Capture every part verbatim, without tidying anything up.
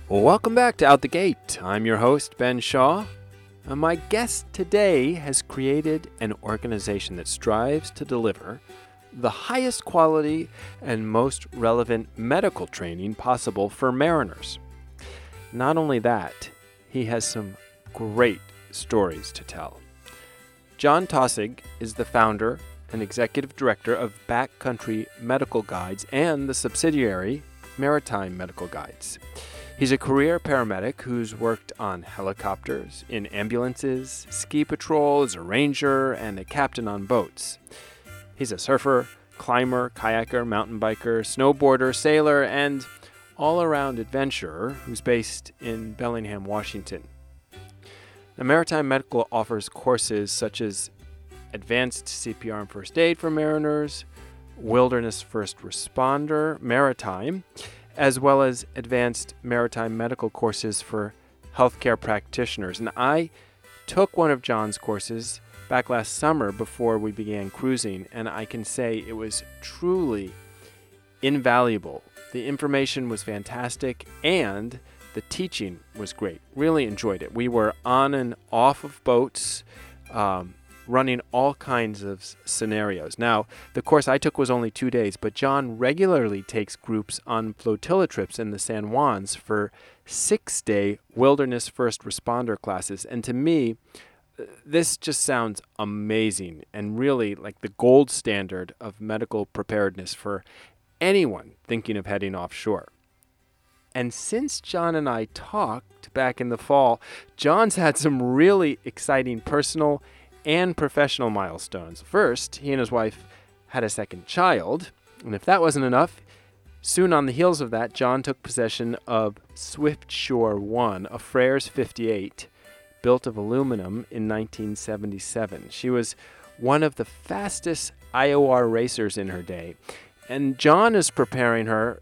Welcome back to Out the Gate. I'm your host, Ben Shaw. And my guest today has created an organization that strives to deliver the highest quality and most relevant medical training possible for mariners. Not only that, he has some great stories to tell. John Taussig is the founder and executive director of Backcountry Medical Guides and the subsidiary Maritime Medical Guides. He's a career paramedic who's worked on helicopters, in ambulances, ski patrol, as a ranger, and a captain on boats. He's a surfer, climber, kayaker, mountain biker, snowboarder, sailor, and all-around adventurer who's based in Bellingham, Washington. Now, Maritime Medical offers courses such as Advanced C P R and First Aid for Mariners, Wilderness First Responder, Maritime, as well as advanced maritime medical courses for healthcare practitioners. And I took one of John's courses back last summer before we began cruising, and I can say it was truly invaluable. The information was fantastic, and the teaching was great. Really enjoyed it. We were on and off of boats, um, running all kinds of scenarios. Now, the course I took was only two days, but John regularly takes groups on flotilla trips in the San Juans for six-day wilderness first responder classes. And to me, this just sounds amazing and really like the gold standard of medical preparedness for anyone thinking of heading offshore. And since John and I talked back in the fall, John's had some really exciting personal and professional milestones. First, he and his wife had a second child, and if that wasn't enough, soon on the heels of that, John took possession of Swiftsure one, a Frears fifty-eight, built of aluminum in nineteen seventy-seven. She was one of the fastest I O R racers in her day, and John is preparing her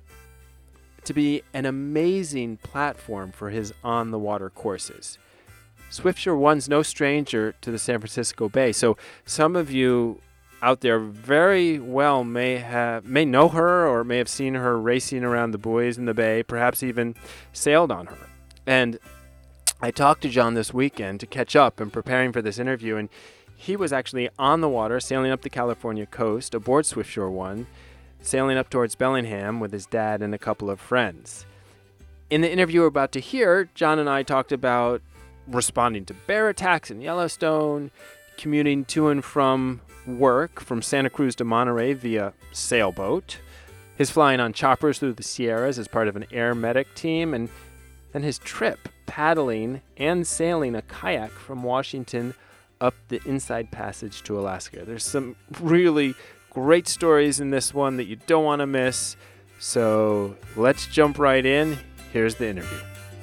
to be an amazing platform for his on-the-water courses. Swiftsure one's no stranger to the San Francisco Bay, so some of you out there very well may have may know her or may have seen her racing around the buoys in the bay, perhaps even sailed on her. And I talked to John this weekend to catch up and preparing for this interview, and he was actually on the water sailing up the California coast aboard Swiftsure one, sailing up towards Bellingham with his dad and a couple of friends. In the interview we're about to hear, John and I talked about responding to bear attacks in Yellowstone, commuting to and from work from Santa Cruz to Monterey via sailboat, his flying on choppers through the Sierras as part of an air medic team, and then his trip paddling and sailing a kayak from Washington up the Inside Passage to Alaska. There's some really great stories in this one that you don't want to miss, so let's jump right in. Here's the interview.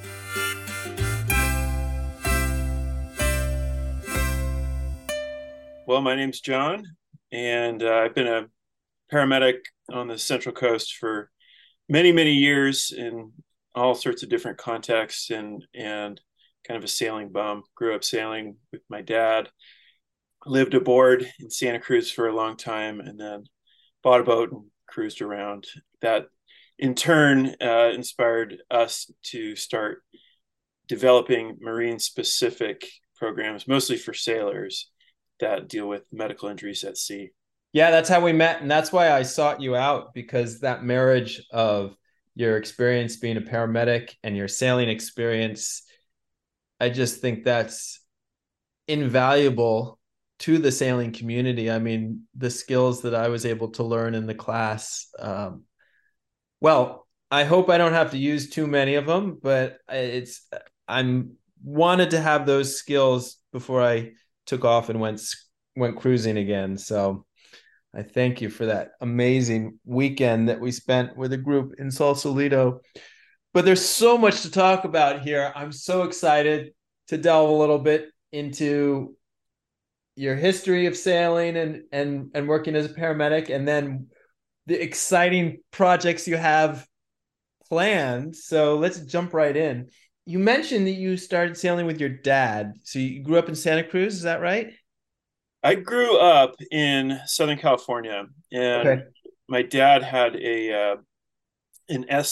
Well, my name's John, and uh, I've been a paramedic on the Central Coast for many, many years in all sorts of different contexts, and and kind of a sailing bum. Grew up sailing with my dad, lived aboard in Santa Cruz for a long time, and then bought a boat and cruised around. That, in turn, uh, inspired us to start developing marine-specific programs, mostly for sailors, that deal with medical injuries at sea. Yeah, that's how we met. And that's why I sought you out, because that marriage of your experience being a paramedic and your sailing experience, I just think that's invaluable to the sailing community. I mean, the skills that I was able to learn in the class, um, well, I hope I don't have to use too many of them, but it's, I'm wanted to have those skills before I took off and went went cruising again. So I thank you for that amazing weekend that we spent with a group in Sausalito. But there's so much to talk about here. I'm so excited to delve a little bit into your history of sailing and and and working as a paramedic, and then the exciting projects you have planned. So let's jump right in. You mentioned that you started sailing with your dad. So you grew up in Santa Cruz, is that right? I grew up in Southern California, and Okay. my dad had a uh, an S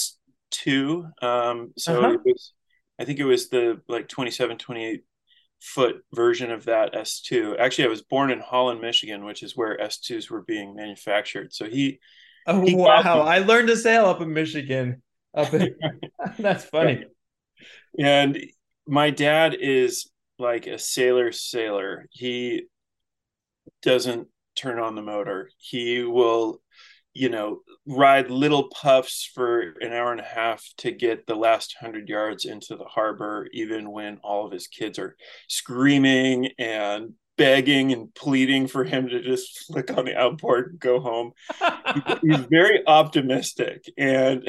two. Um, so Uh-huh. it was, I think it was the like twenty-seven, twenty-eight foot version of that S two. Actually, I was born in Holland, Michigan, which is where S twos were being manufactured. So he, Oh, he got wow. me. I learned to sail up in Michigan. Up in That's funny. And my dad is like a sailor sailor. He doesn't turn on the motor. He will, you know, ride little puffs for an hour and a half to get the last hundred yards into the harbor, even when all of his kids are screaming and begging and pleading for him to just flick on the outboard and go home. He's very optimistic and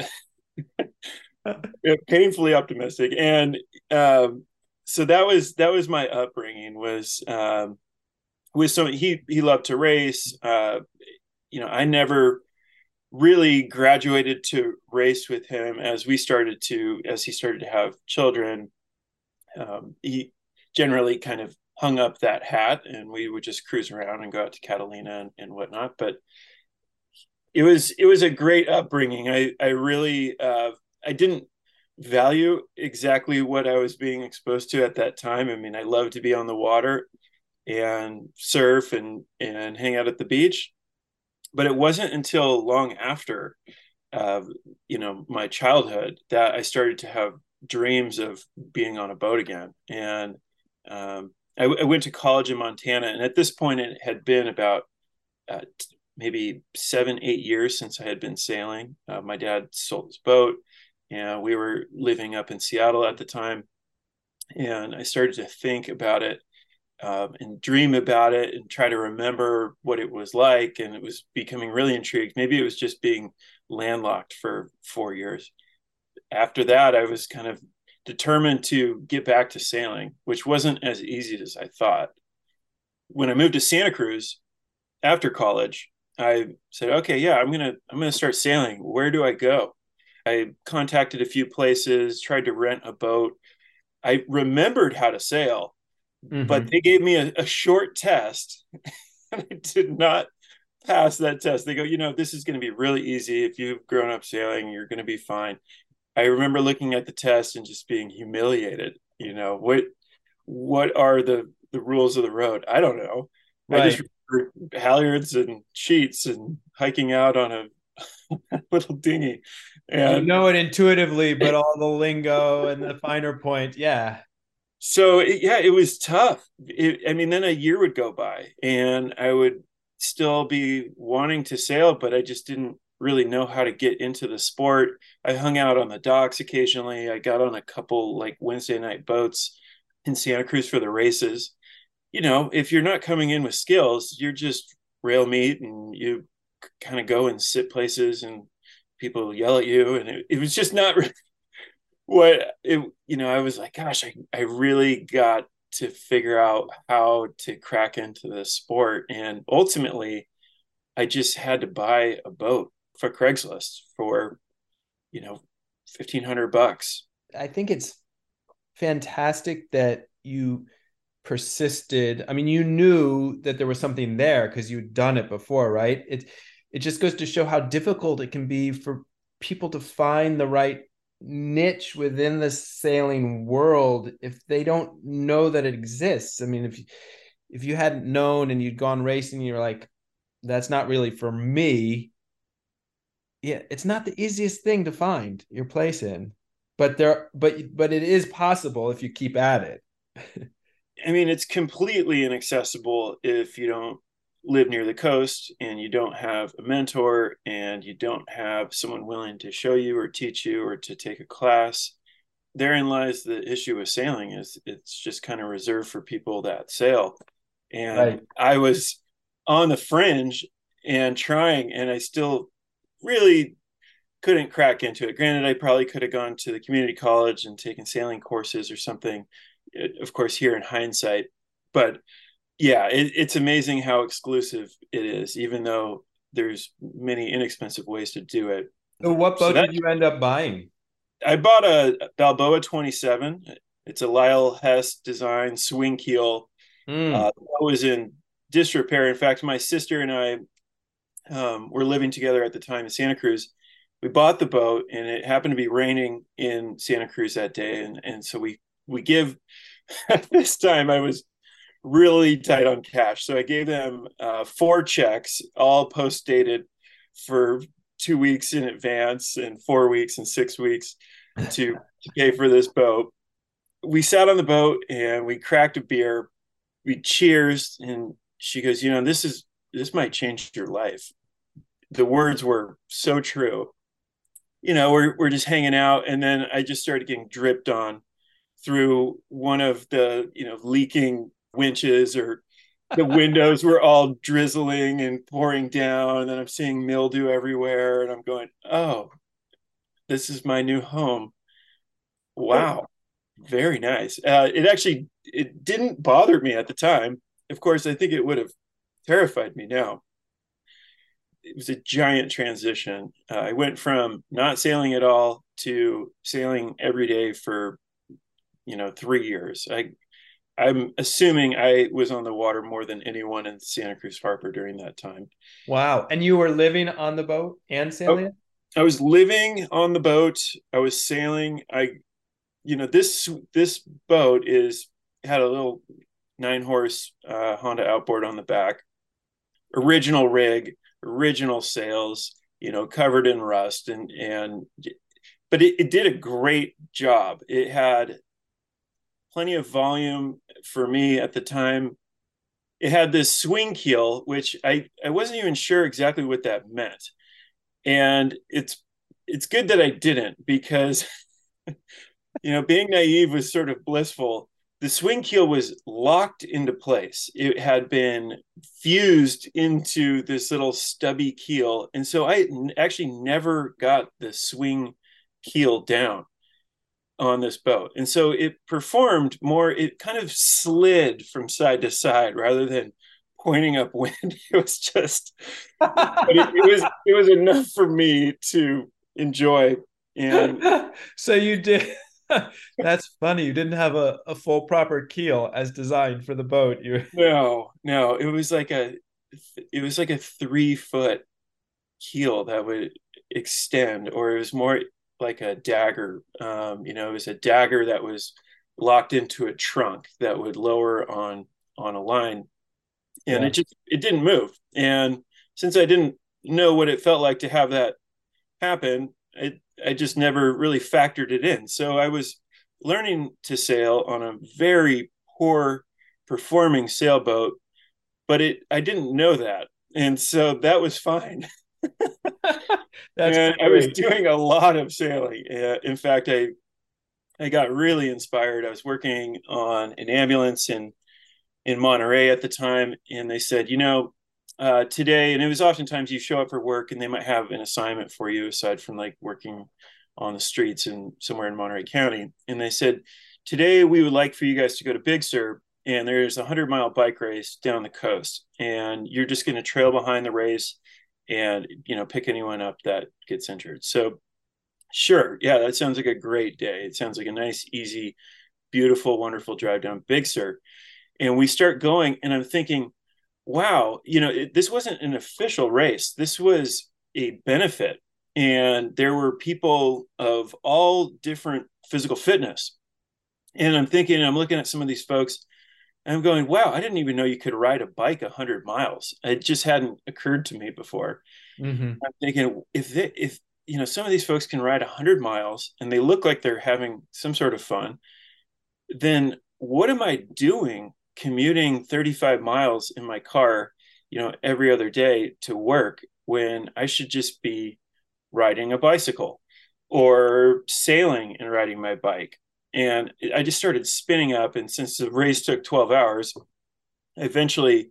painfully optimistic. And um, so that was that was my upbringing. Was um, with some he he loved to race. Uh, you know, I never really graduated to race with him as we started to as he started to have children. Um, he generally kind of hung up that hat, and we would just cruise around and go out to Catalina and, and whatnot. But it was it was a great upbringing. I I really uh, I didn't value exactly what I was being exposed to at that time. I mean, I loved to be on the water and surf and and hang out at the beach, but it wasn't until long after uh, you know my childhood that I started to have dreams of being on a boat again. And um, I, I went to college in Montana, and at this point, it had been about uh, maybe seven, eight years since I had been sailing. Uh, my dad sold his boat, and we were living up in Seattle at the time. And I started to think about it um, and dream about it and try to remember what it was like. And it was becoming really intrigued. Maybe it was just being landlocked for four years. After that, I was kind of determined to get back to sailing, which wasn't as easy as I thought. When I moved to Santa Cruz after college, I said, okay, yeah, I'm gonna I'm gonna start sailing. Where do I go? I contacted a few places, tried to rent a boat. I remembered how to sail, but Mm-hmm. they gave me a, a short test, and I did not pass that test. They go, you know, this is going to be really easy. If you've grown up sailing, you're going to be fine. I remember looking at the test and just being humiliated. You know, what what are the the rules of the road? I don't know. I just Right. remember halyards and sheets and hiking out on a little dinghy. You And know it intuitively, but all the lingo and the finer point, yeah. so, it, yeah, it was tough. It, I mean, then a year would go by and I would still be wanting to sail, but I just didn't really know how to get into the sport. I hung out on the docks occasionally. I got on a couple like Wednesday night boats in Santa Cruz for the races. You know, if you're not coming in with skills, you're just rail meat and you kind of go and sit places and people yell at you. And it, it was just not really what it, you know, I was like, gosh, I, I really got to figure out how to crack into the sport. And ultimately, I just had to buy a boat for Craigslist for, you know, fifteen hundred bucks. I think it's fantastic that you persisted. I mean, you knew that there was something there because you'd done it before, right? It it just goes to show how difficult it can be for people to find the right niche within the sailing world if they don't know that it exists. I mean, if you, if you hadn't known and you'd gone racing, and you're like, that's not really for me. Yeah, it's not the easiest thing to find your place in, but there, but but it is possible if you keep at it. I mean, it's completely inaccessible if you don't live near the coast and you don't have a mentor and you don't have someone willing to show you or teach you or to take a class. Therein lies the issue with sailing, is it's just kind of reserved for people that sail. And Right. I was on the fringe and trying, and I still really couldn't crack into it. Granted, I probably could have gone to the community college and taken sailing courses or something, of course, here in hindsight. But yeah, it, it's amazing how exclusive it is, even though there's many inexpensive ways to do it. So what So boat that did you end up buying? I bought a Balboa twenty-seven. It's a Lyle Hess design swing keel. Mm. Uh, I was in disrepair. In fact, my sister and I um, were living together at the time in Santa Cruz. we bought the boat, and it happened to be raining in Santa Cruz that day. And, and so we, we give, at this time I was really tight on cash. So I gave them uh, four checks, all post dated for two weeks in advance and four weeks and six weeks to, to pay for this boat. We sat on the boat and we cracked a beer. We cheers, and she goes, you know, this is, this might change your life. The words were so true. You know, we're, we're just hanging out. And then I just started getting dripped on through one of the, you know, leaking winches, or the windows were all drizzling and pouring down. And then I'm seeing mildew everywhere. And I'm going, oh, this is my new home. Wow. Very nice. Uh, it actually, it didn't bother me at the time. Of course, I think it would have terrified me now. It was a giant transition. Uh, I went from not sailing at all to sailing every day for, you know, three years. I, I'm assuming I was on the water more than anyone in Santa Cruz Harbor during that time. Wow. And you were living on the boat and sailing? Oh, I was living on the boat. I was sailing. I, you know, this, this boat is, had a little nine horse uh, Honda outboard on the back, original rig, original sails, you know, covered in rust, and, and, but it, it did a great job. It had plenty of volume for me at the time. It had this swing keel, which I, I wasn't even sure exactly what that meant. And it's, it's good that I didn't, because, you know, being naive was sort of blissful. The swing keel was locked into place. It had been fused into this little stubby keel. And so I actually never got the swing keel down on this boat. And so it performed more, it kind of slid from side to side rather than pointing upwind. It was just, but it, it was, it was enough for me to enjoy. And so you did, that's funny. You didn't have a, a full proper keel as designed for the boat. You no, no, it was like a, it was like a three foot keel that would extend, or it was more like a dagger. Um, you know, it was a dagger that was locked into a trunk that would lower on, on a line. And yeah. it just, it didn't move. And since I didn't know what it felt like to have that happen, it, I just never really factored it in. So I was learning to sail on a very poor performing sailboat, but it, I didn't know that. And so that was fine. That's and great. I was doing a lot of sailing. Uh, in fact, I, I got really inspired. I was working on an ambulance in, in Monterey at the time. And they said, you know, uh, today, and it was oftentimes you show up for work and they might have an assignment for you aside from like working on the streets in somewhere in Monterey County. And they said, today we would like for you guys to go to Big Sur, and there's a hundred mile bike race down the coast, and you're just going to trail behind the race and, you know, pick anyone up that gets injured. So sure. Yeah. That sounds like a great day. It sounds like a nice, easy, beautiful, wonderful drive down Big Sur. And we start going, and I'm thinking, wow, you know, it, this wasn't an official race. This was a benefit. And there were people of all different physical fitness. And I'm thinking, I'm looking at some of these folks, and I'm going, wow, I didn't even know you could ride a bike a hundred miles. It just hadn't occurred to me before. Mm-hmm. I'm thinking, if they, if, you know, some of these folks can ride a hundred miles and they look like they're having some sort of fun, then what am I doing commuting thirty-five miles in my car, you know, every other day to work, when I should just be riding a bicycle or sailing and riding my bike? And I just started spinning up. And since the race took twelve hours, I eventually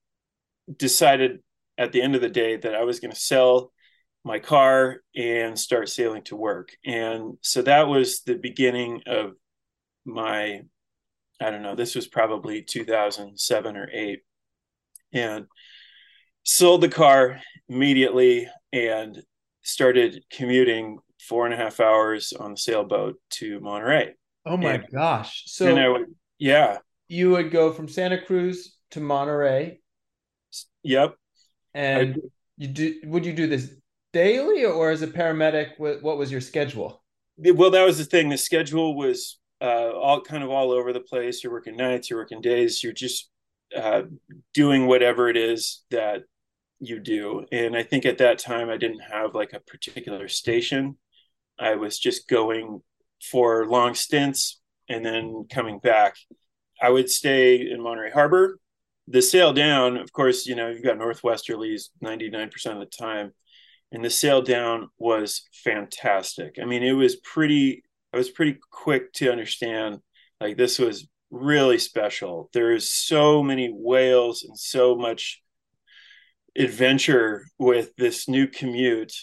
decided at the end of the day that I was going to sell my car and start sailing to work. And so that was the beginning of my, I don't know, this was probably two thousand seven or eight, and sold the car immediately and started commuting four and a half hours on the sailboat to Monterey. Oh my and, gosh. So I would, yeah, you would go from Santa Cruz to Monterey. Yep. And I, you do, would you do this daily, or as a paramedic, what, what was your schedule? Well, that was the thing. The schedule was uh, all kind of all over the place. You're working nights, you're working days, you're just uh, doing whatever it is that you do. And I think at that time I didn't have like a particular station. I was just going for long stints and then coming back. I would stay in Monterey Harbor. The sail down, of course, you know, you've got northwesterlies ninety-nine percent of the time. And the sail down was fantastic. I mean, it was pretty, I was pretty quick to understand like this was really special. There's so many whales and so much adventure with this new commute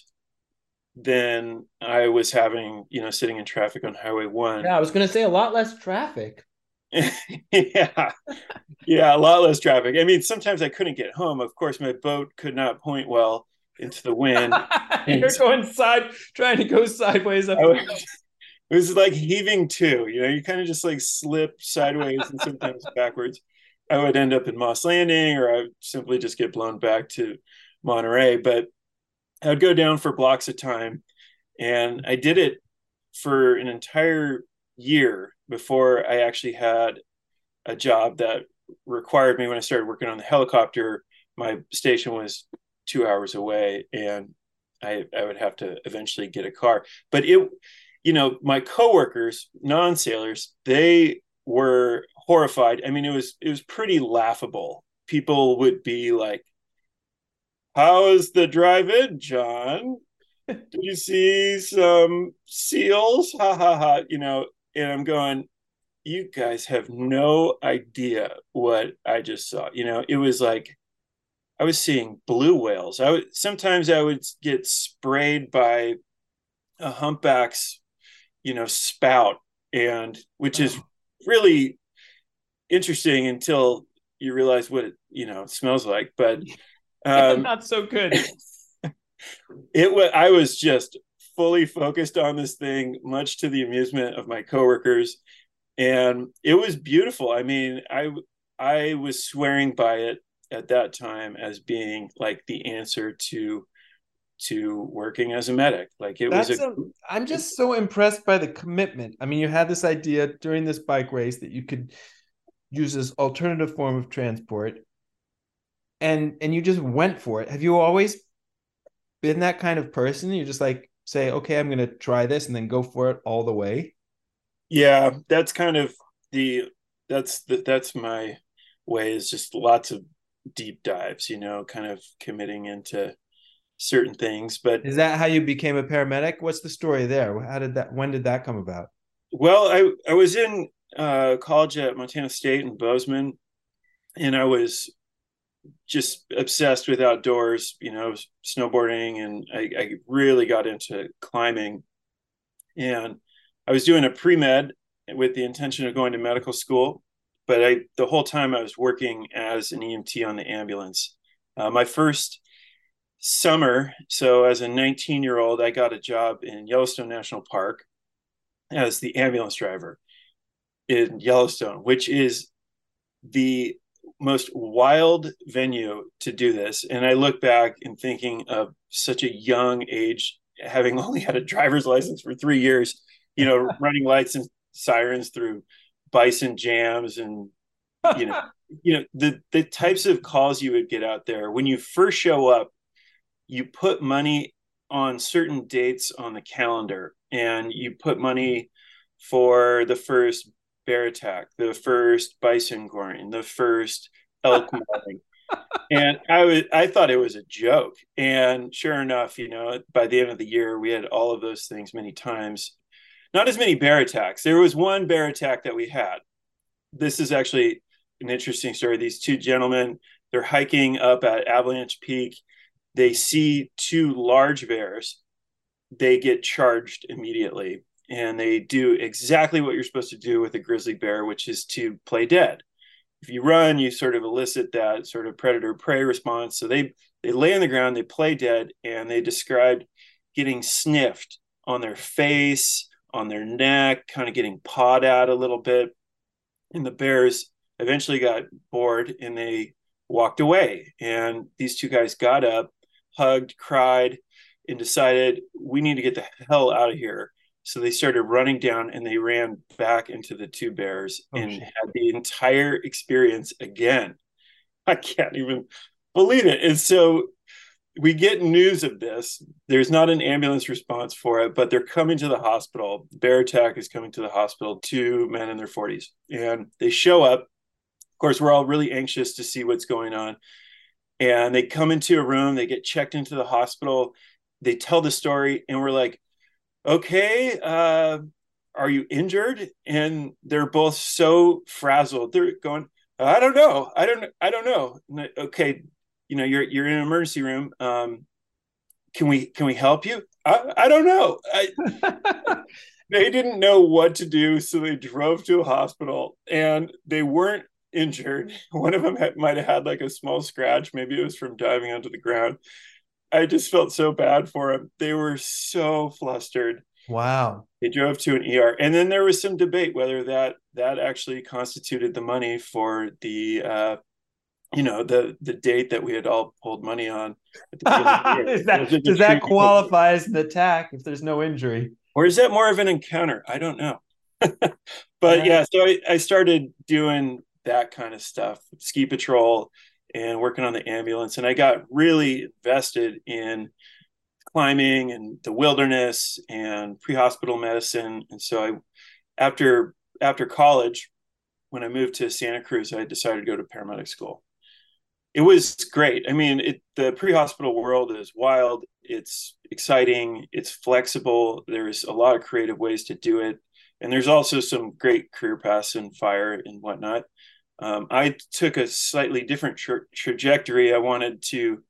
than I was having, you know, sitting in traffic on Highway one. Yeah, I was going to say a lot less traffic. yeah. Yeah, a lot less traffic. I mean, sometimes I couldn't get home. Of course, my boat could not point well into the wind. You're going side, trying to go sideways up. Was, it was like heaving to, you know, you kind of just like slip sideways and sometimes backwards. I would end up in Moss Landing, or I would simply just get blown back to Monterey. But I would go down for blocks of time, and I did it for an entire year before I actually had a job that required me. When I started working on the helicopter, my station was two hours away, and I, I would have to eventually get a car. But it, you know, my coworkers, non-sailors, they were horrified. I mean, it was it was pretty laughable. People would be like, "How is the drive-in, John? Did you see some seals? Ha ha ha!" You know, and I'm going, "You guys have no idea what I just saw." You know, it was like I was seeing blue whales. I would sometimes I would get sprayed by a humpback's, you know, spout, and which is really interesting until you realize what it, you know, smells like. But um, not so good. It was. I was just fully focused on this thing, much to the amusement of my coworkers, and it was beautiful. I mean, I I was swearing by it at that time as being like the answer to to working as a medic. Like it That's was a, a, I'm just so impressed by the commitment. I mean, you had this idea during this bike race that you could use this alternative form of transport, and and you just went for it. Have you always been that kind of person? You just like say, okay, I'm going to try this and then go for it all the way? Yeah, that's kind of the that's the that's my way, is just lots of deep dives, you know, kind of committing into certain things. But is that how you became a paramedic? What's the story there? How did that, when did that come about? Well, I, I was in uh, college at Montana State in Bozeman, and I was just obsessed with outdoors, you know, snowboarding, and I, I really got into climbing. And I was doing a pre-med with the intention of going to medical school, but I the whole time I was working as an E M T on the ambulance. Uh, my first summer, so as a nineteen year old, I got a job in Yellowstone National Park as the ambulance driver in Yellowstone, which is the most wild venue to do this. And I look back and thinking of such a young age, having only had a driver's license for three years, you know, running lights and sirens through bison jams, and you know, you know, the the types of calls you would get out there when you first show up. You put money on certain dates on the calendar, and you put money for the first bear attack, the first bison goring, the first elk mauling. And I was, I thought it was a joke. And sure enough, you know, by the end of the year, we had all of those things many times. Not as many bear attacks. There was one bear attack that we had. This is actually an interesting story. These two gentlemen, they're hiking up at Avalanche Peak. They see two large bears. They get charged immediately, and they do exactly what you're supposed to do with a grizzly bear, which is to play dead. If you run, you sort of elicit that sort of predator-prey response. So they they lay on the ground, they play dead, and they described getting sniffed on their face, on their neck, kind of getting pawed at a little bit. And the bears eventually got bored, and they walked away. And these two guys got up, hugged, cried, and decided we need to get the hell out of here. So they started running down and they ran back into the two bears oh, and shit. had the entire experience again. I can't even believe it. And so we get news of this. There's not an ambulance response for it, but they're coming to the hospital. Bear attack is coming to the hospital, two men in their forties. And they show up. Of course, we're all really anxious to see what's going on. And they come into a room, they get checked into the hospital. They tell the story, and we're like, okay, uh, are you injured? And they're both so frazzled. They're going, I don't know. I don't, I don't know. Like, okay. You know, you're, you're in an emergency room. Um, can we, can we help you? I, I don't know. I, they didn't know what to do. So they drove to a hospital and they weren't injured. One of them had, might've had like a small scratch. Maybe it was from diving onto the ground. I just felt so bad for them. They were so flustered. Wow. They drove to an E R. And then there was some debate whether that that actually constituted the money for the, uh, you know, the the date that we had all pulled money on. At the Is that, does that qualify as an attack if there's no injury? Or is that more of an encounter? I don't know. But yeah, so I, I started doing that kind of stuff, ski patrol, and working on the ambulance. And I got really invested in climbing and the wilderness and pre-hospital medicine. And so I, after, after college, when I moved to Santa Cruz, I decided to go to paramedic school. It was great. I mean, it, the pre-hospital world is wild. It's exciting. It's flexible. There's a lot of creative ways to do it. And there's also some great career paths in fire and whatnot. Um, I took a slightly different tra- trajectory. I wanted to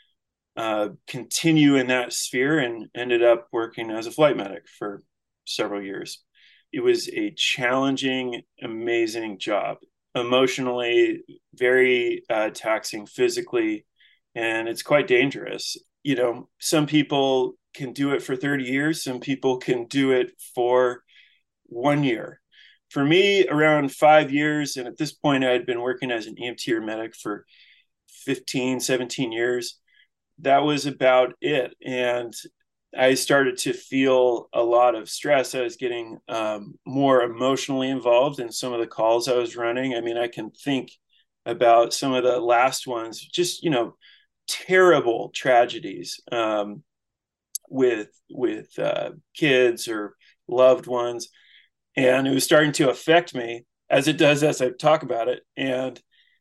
uh, continue in that sphere and ended up working as a flight medic for several years. It was a challenging, amazing job, emotionally, very uh, taxing physically, and it's quite dangerous. You know, some people can do it for thirty years. Some people can do it for one year. For me, around five years. And at this point, I had been working as an E M T or medic for fifteen, seventeen years. That was about it. And I started to feel a lot of stress. I was getting um, more emotionally involved in some of the calls I was running. I mean, I can think about some of the last ones, just, you know, terrible tragedies um, with, with uh, kids or loved ones. And it was starting to affect me, as it does as I talk about it. And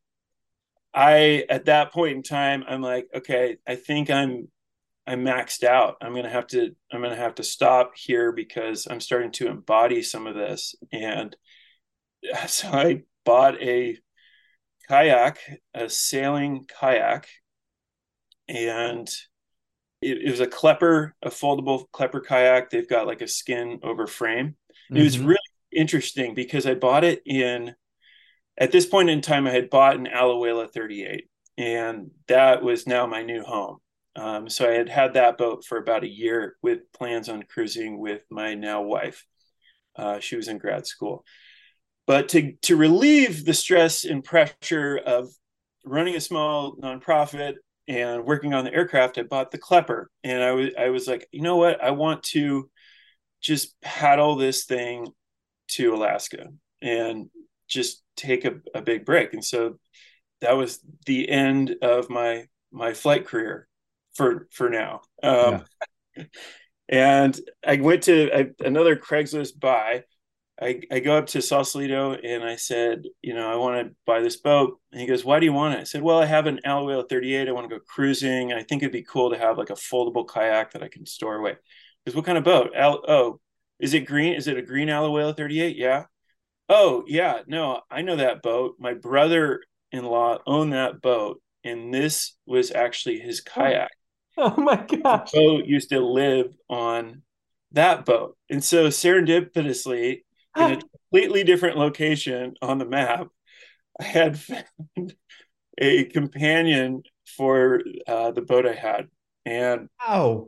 I, at that point in time, I'm like, okay, I think I'm, I'm maxed out. I'm going to have to, I'm going to have to stop here because I'm starting to embody some of this. And so I bought a kayak, a sailing kayak, and it, it was a Klepper, a foldable Klepper kayak. They've got like a skin over frame. Mm-hmm. It was really interesting because I bought it in, at this point in time, I had bought an Alajuela thirty-eight, and that was now my new home. Um, so I had had that boat for about a year with plans on cruising with my now wife. Uh, she was in grad school. But to, to relieve the stress and pressure of running a small nonprofit and working on the aircraft, I bought the Klepper. And I was, I was like, you know what? I want to just paddle this thing to Alaska and just take a, a big break. And so that was the end of my, my flight career for, for now. Um, yeah. And I went to a, another Craigslist buy. I, I go up to Sausalito and I said, you know, I want to buy this boat. And he goes, why do you want it? I said, well, I have an Alajuela thirty-eight. I want to go cruising. And I think it'd be cool to have like a foldable kayak that I can store away. Because what kind of boat? Al- oh, is it green? Is it a green Alajuela thirty-eight? Yeah. Oh, yeah. No, I know that boat. My brother-in-law owned that boat. And this was actually his kayak. Oh my gosh. The boat used to live on that boat. And so serendipitously, in a completely different location on the map, I had found a companion for uh, the boat I had. And oh,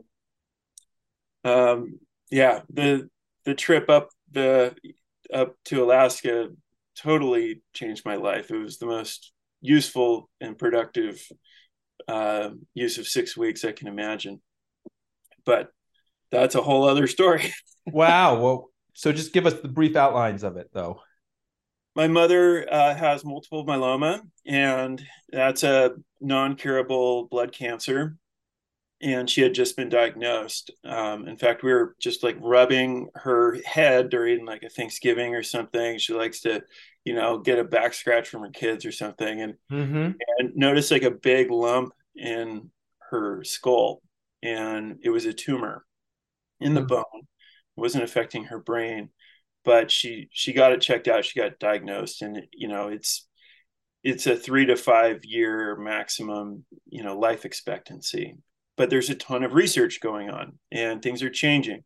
um, yeah, the the trip up the up to Alaska totally changed my life. It was the most useful and productive uh, use of six weeks I can imagine. but that's a whole other story. Wow. Well, so just give us the brief outlines of it, though. My mother uh, has multiple myeloma, and that's a non-curable blood cancer. And she had just been diagnosed. Um, in fact, we were just like rubbing her head during like a Thanksgiving or something. She likes to, you know, get a back scratch from her kids or something, and Mm-hmm. and noticed like a big lump in her skull, and it was a tumor in the bone. It wasn't affecting her brain, but she she got it checked out. She got diagnosed, and you know, it's it's a three to five year maximum, you know, life expectancy. But there's a ton of research going on, and things are changing.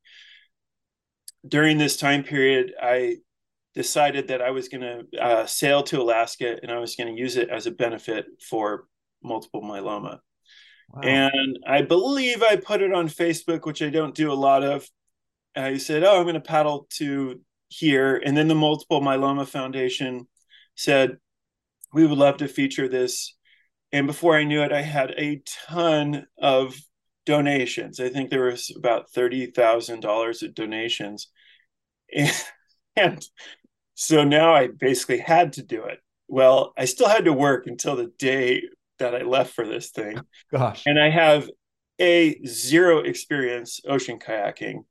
During this time period, I decided that I was going to uh, sail to Alaska, and I was going to use it as a benefit for multiple myeloma. Wow. And I believe I put it on Facebook, which I don't do a lot of. I said, oh, I'm going to paddle to here. And then the Multiple Myeloma Foundation said, we would love to feature this. And before I knew it, I had a ton of donations. I think there was about thirty thousand dollars of donations. And, and so now I basically had to do it. Well, I still had to work until the day that I left for this thing. Gosh. And I have a zero experience ocean kayaking.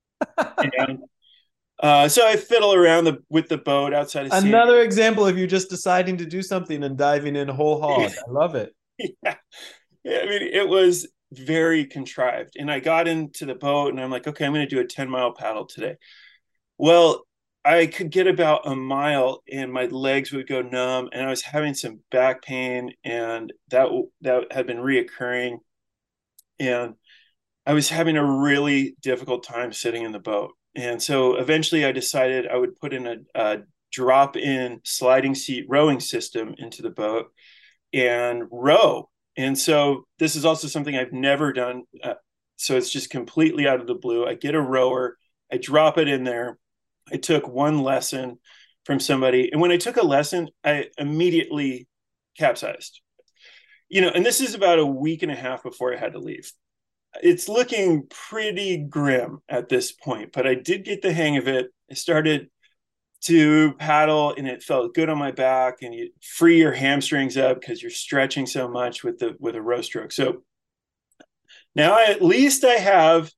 And uh, so I fiddle around the, with the boat outside of Another San- example of you just deciding to do something and diving in whole hog. I love it. Yeah. Yeah, I mean, it was very contrived. And I got into the boat and I'm like, okay, I'm going to do a ten mile paddle today. Well, I could get about a mile and my legs would go numb, and I was having some back pain, and that that had been reoccurring. And I was having a really difficult time sitting in the boat. And so eventually I decided I would put in a, a drop-in sliding seat rowing system into the boat and row. And so this is also something I've never done. Uh, so it's just completely out of the blue. I get a rower, I drop it in there. I took one lesson from somebody. And when I took a lesson, I immediately capsized. You know, and this is about a week and a half before I had to leave. It's looking pretty grim at this point, but I did get the hang of it. I started to paddle and it felt good on my back, and you free your hamstrings up because you're stretching so much with the with a row stroke. So now I, at least I have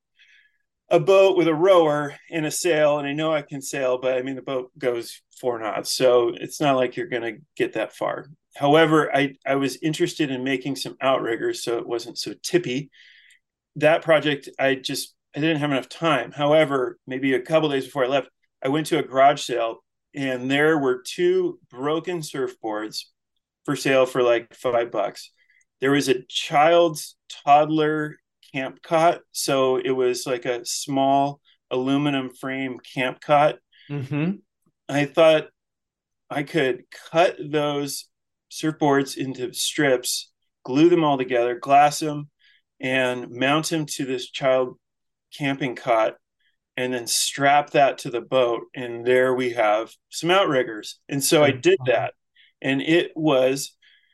a boat with a rower and a sail, and I know I can sail, but I mean, the boat goes four knots, so it's not like you're going to get that far. However, I, I was interested in making some outriggers so it wasn't so tippy. That project, I just, I didn't have enough time. However, maybe a couple days before I left, I went to a garage sale, and there were two broken surfboards for sale for like five bucks. There was a child's toddler camp cot. So it was like a small aluminum frame camp cot. Mm-hmm. I thought I could cut those surfboards into strips, glue them all together, glass them, and mount them to this child camping cot, and then strap that to the boat. And there we have some outriggers. And so I did that. And it was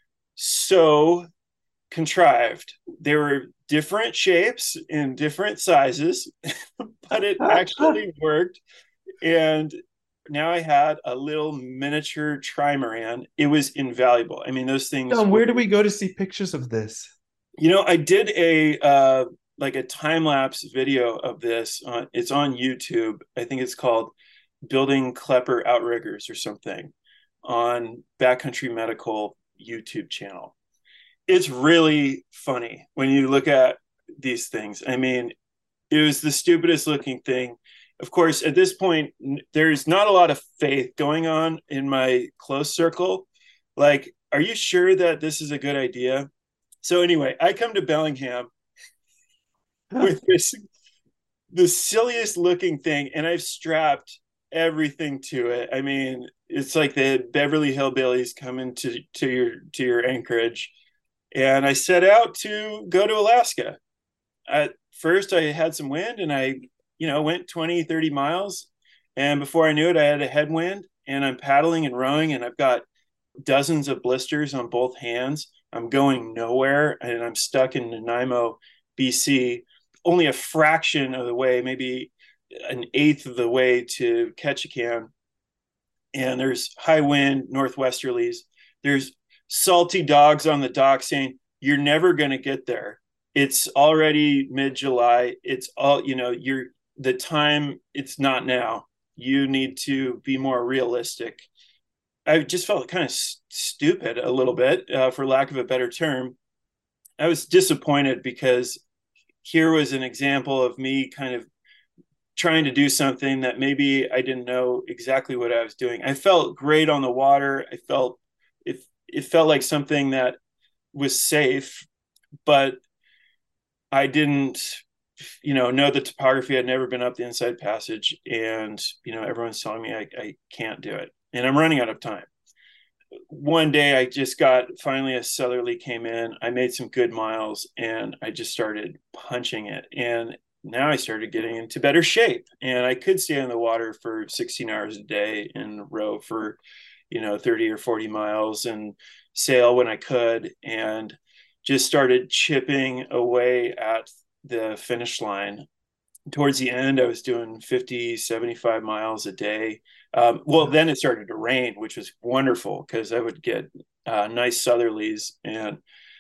so contrived. They were different shapes and different sizes, but it actually worked. And now I had a little miniature trimaran. It was invaluable. I mean, those things. John, where do we go to see pictures of this? You know, I did a uh, like a time lapse video of this. Uh, it's on YouTube. I think it's called "Building Klepper Outriggers" or something on Backcountry Medical YouTube channel. It's really funny when you look at these things. I mean, it was the stupidest looking thing. Of course, at this point, there's not a lot of faith going on in my close circle. Like, are you sure that this is a good idea? So anyway, I come to Bellingham with this the silliest looking thing, and I've strapped everything to it. I mean, it's like the Beverly Hillbillies coming to to your to your Anchorage. And I set out to go to Alaska. At first, I had some wind, and I, you know, went twenty, thirty miles. And before I knew it, I had a headwind, and I'm paddling and rowing, and I've got dozens of blisters on both hands. I'm going nowhere, and I'm stuck in Nanaimo, B C. only a fraction of the way, maybe an eighth of the way to Ketchikan. And there's high wind, northwesterlies. There's salty dogs on the dock saying, you're never going to get there. It's already mid-July. It's all, you know, you're the time, it's not now. You need to be more realistic. I just felt kind of st- stupid a little bit, uh, for lack of a better term. I was disappointed because here was an example of me kind of trying to do something that maybe I didn't know exactly what I was doing. I felt great on the water. I felt it, it felt like something that was safe, but I didn't, you know, know the topography. I'd never been up the Inside Passage, and, you know, everyone's telling me I, I can't do it, and I'm running out of time. One day I just got, finally a southerly came in, I made some good miles, and I just started punching it. And now I started getting into better shape, and I could stay in the water for sixteen hours a day and row for, you know, thirty or forty miles and sail when I could, and just started chipping away at the finish line. Towards the end, I was doing fifty, seventy-five miles a day. Um, well, then it started to rain, which was wonderful because I would get uh, nice southerlies, and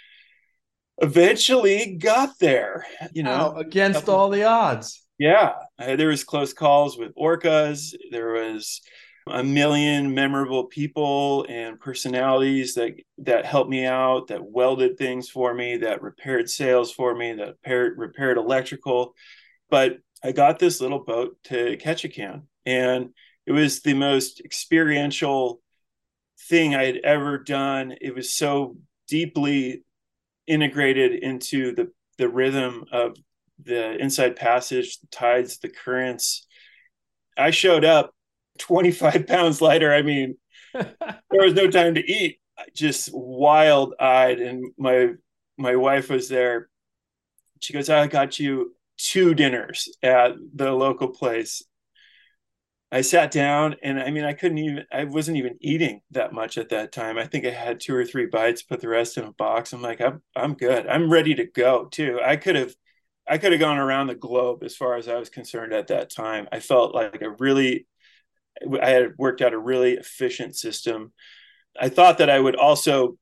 eventually got there, you know, wow, against all the odds. Yeah. Uh, there was close calls with orcas. There was a million memorable people and personalities that that helped me out, that welded things for me, that repaired sails for me, that repaired, repaired electrical. But I got this little boat to Ketchikan, and it was the most experiential thing I had ever done. It was so deeply integrated into the, the rhythm of the Inside Passage, the tides, the currents. I showed up twenty-five pounds lighter. I mean, there was no time to eat, just wild eyed. And my, my wife was there. She goes, I got you two dinners at the local place. I sat down, and I mean, I couldn't even, I wasn't even eating that much at that time. I think I had two or three bites, put the rest in a box. I'm like, I'm, I'm good. I'm ready to go too. I could have, I could have gone around the globe as far as I was concerned at that time. I felt like a really, I had worked out a really efficient system. I thought that I would also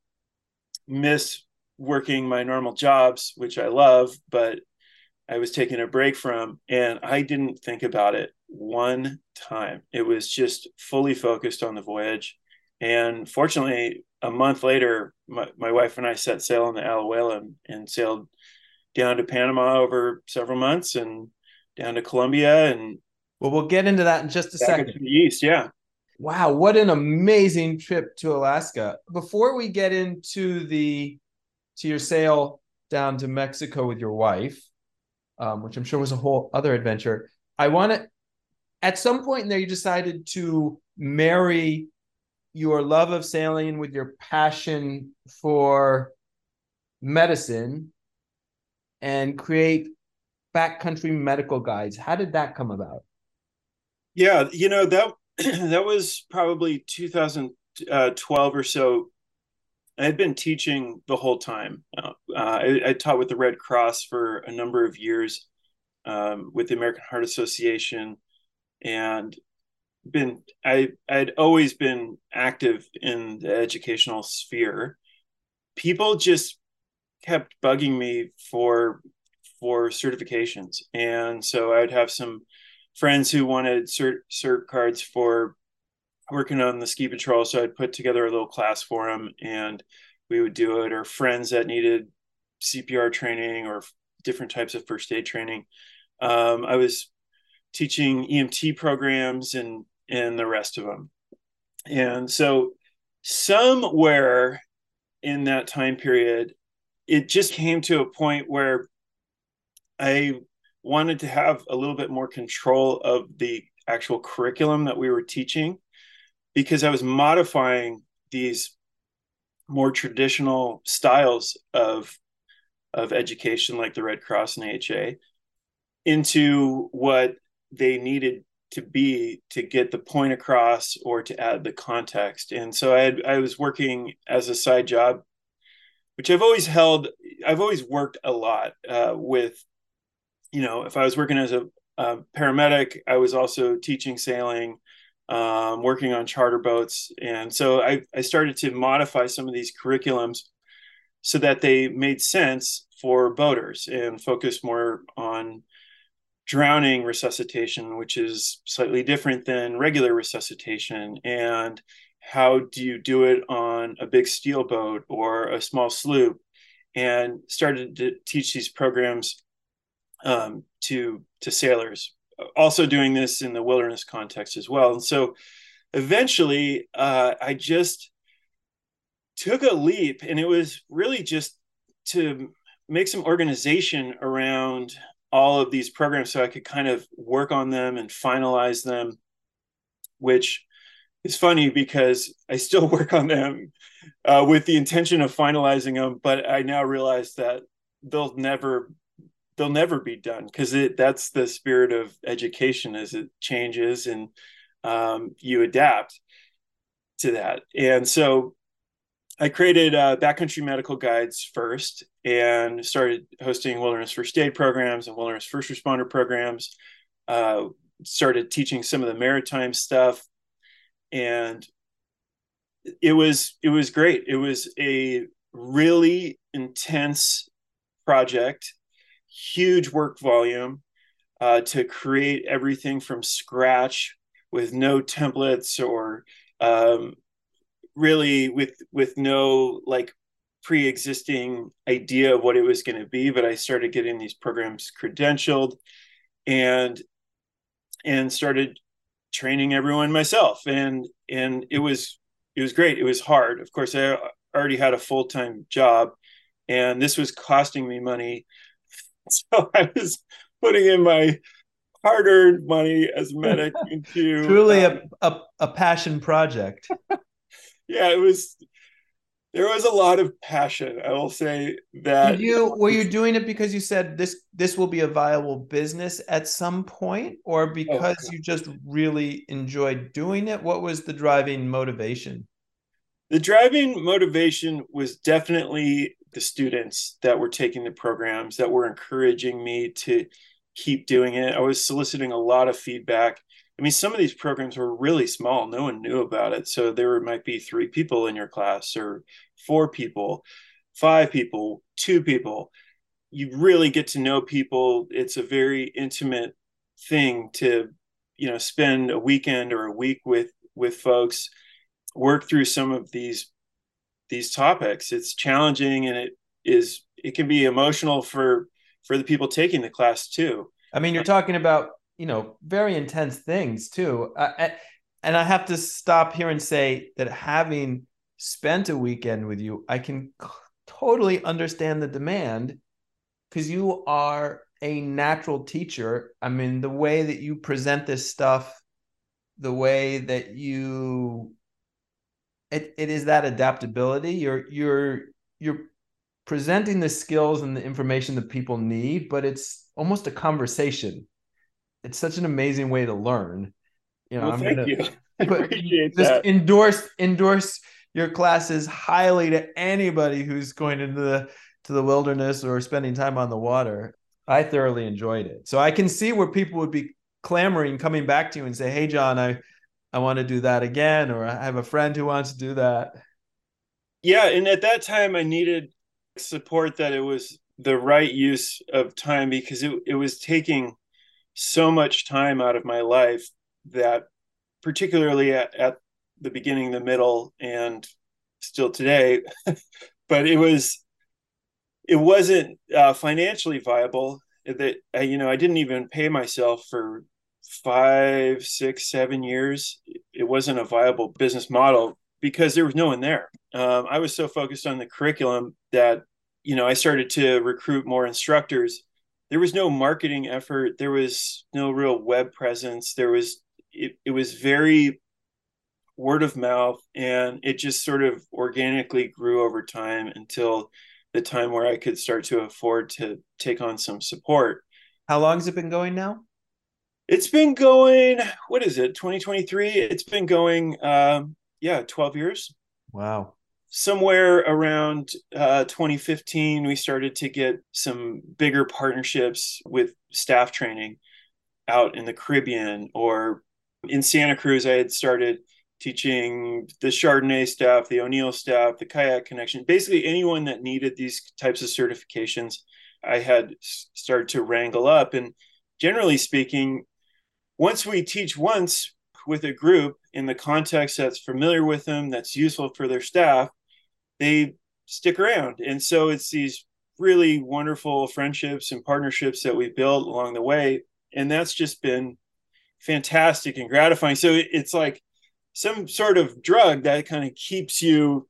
miss working my normal jobs, which I love, but I was taking a break from, and I didn't think about it one time. It was just fully focused on the voyage. And fortunately, a month later, my, my wife and I set sail on the Alajuela and, and sailed down to Panama over several months and down to Colombia, and well, we'll get into that in just a back second. into the east. Yeah. Wow, what an amazing trip to Alaska. Before we get into the to your sail down to Mexico with your wife, um, which I'm sure was a whole other adventure, I want to, at some point in there, you decided to marry your love of sailing with your passion for medicine and create backcountry medical guides. How did that come about? Yeah, you know, that that was probably two thousand twelve or so. I had been teaching the whole time. Uh, I, I taught with the Red Cross for a number of years, um, with the American Heart Association, and been I I'd always been active in the educational sphere. People just kept bugging me for for certifications, and so I'd have some friends who wanted cert cert cards for working on the ski patrol, so I'd put together a little class for them, and we would do it. Or friends that needed C P R training or different types of first aid training. Um, I was teaching E M T programs and and the rest of them. And so somewhere in that time period, it just came to a point where I wanted to have a little bit more control of the actual curriculum that we were teaching, because I was modifying these more traditional styles of, of education, like the Red Cross and A H A, into what they needed to be to get the point across or to add the context. And so I had, I was working as a side job, which I've always held. I've always worked a lot uh, with you know, if I was working as a, a paramedic, I was also teaching sailing, um, working on charter boats. And so I, I started to modify some of these curriculums so that they made sense for boaters and focus more on drowning resuscitation, which is slightly different than regular resuscitation. And how do you do it on a big steel boat or a small sloop? And started to teach these programs um, to to sailors. Also doing this in the wilderness context as well. And so eventually, uh, I just took a leap, and it was really just to make some organization around all of these programs so I could kind of work on them and finalize them, which is funny because I still work on them uh, with the intention of finalizing them, but I now realize that they'll never they'll never be done, because it that's the spirit of education, as it changes and um, you adapt to that. And so I created uh, backcountry medical guides first and started hosting wilderness first aid programs and wilderness first responder programs. Uh, started teaching some of the maritime stuff, and it was it was great. It was a really intense project, huge work volume uh, to create everything from scratch with no templates or um, really with with no like pre-existing idea of what it was going to be. But I started getting these programs credentialed and and started training everyone myself, and and it was it was great. It was hard. Of course, I already had a full-time job, and this was costing me money, so I was putting in my hard-earned money as a medic into truly um, a, a a passion project. yeah, it was there was a lot of passion. I will say that. Did you were you doing it because you said this this will be a viable business at some point, or Oh, because you just really enjoyed doing it? What was the driving motivation? the driving motivation was definitely the students that were taking the programs that were encouraging me to keep doing it. I was soliciting a lot of feedback. I mean, some of these programs were really small. No one knew about it. So there might be three people in your class, or four people, five people, two people. You really get to know people. It's a very intimate thing to, you know, spend a weekend or a week with with folks, work through some of these these topics. It's challenging, and it is it can be emotional for for the people taking the class too. I mean, you're talking about, you know, very intense things too. Uh, and I have to stop here and say that having spent a weekend with you, I can c- totally understand the demand, because you are a natural teacher. I mean, the way that you present this stuff, the way that you it, it is that adaptability. You're you're you're presenting the skills and the information that people need, but it's almost a conversation. It's such an amazing way to learn. You know, Well, I'm thank gonna you. I put appreciate just that. endorse endorse your classes highly to anybody who's going into the to the wilderness or spending time on the water. I thoroughly enjoyed it. So I can see where people would be clamoring, coming back to you and say, "Hey, John, I I want to do that again," or "I have a friend who wants to do that." Yeah, and at that time I needed support that it was the right use of time, because it, it was taking so much time out of my life, that particularly at, at the beginning, the middle, and still today, but it was it wasn't uh, financially viable. That uh, you know, I didn't even pay myself for five, six, seven years. It wasn't a viable business model because there was no one there. Um, I was so focused on the curriculum that, you know, I started to recruit more instructors. There was no marketing effort. There was no real web presence. There was it, it was very word of mouth, and it just sort of organically grew over time until the time where I could start to afford to take on some support. How long has it been going now? It's been going, what is it, twenty twenty-three? It's been going, um, yeah, twelve years. Wow. somewhere around uh, twenty fifteen, we started to get some bigger partnerships with staff training out in the Caribbean, or in Santa Cruz. I had started teaching the Chardonnay staff, the O'Neill staff, the Kayak Connection, basically anyone that needed these types of certifications, I had started to wrangle up. And generally speaking, once we teach once with a group in the context that's familiar with them, that's useful for their staff, they stick around. And so it's these really wonderful friendships and partnerships that we've built along the way. And that's just been fantastic and gratifying. So it's like some sort of drug that kind of keeps you